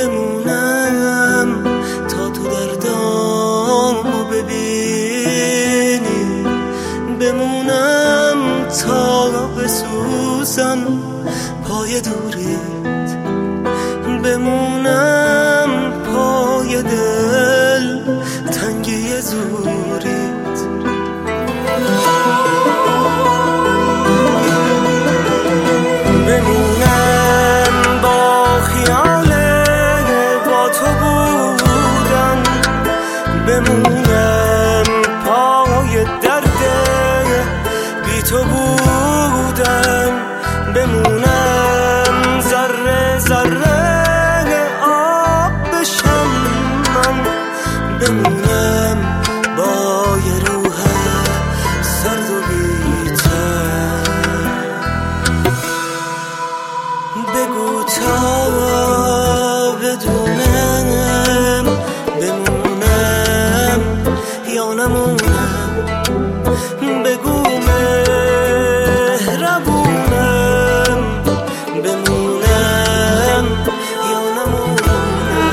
بمونم تا تو دردامو ببینی، بمونم تا بسوزم پای دوریت، بمونم پای دل تنگی زوریت. بمونم با خیال با تو بودن، بمونم پای درد بی تو بودن، بمونم ذره ذره آب بشم من، بمونم با یه روح سرد و بی‌تر. بگو تا بدونم بمونم یا نمونم، بگو مهربونم بمونم یا نمونم.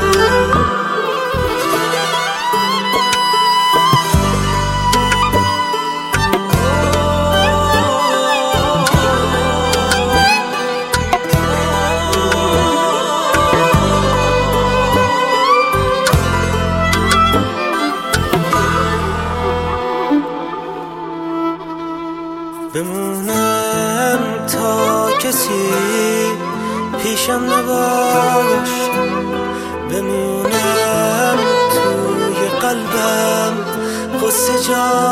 بمونم تا کسی پیشم نباش، بمونم توی قلبم قصه جا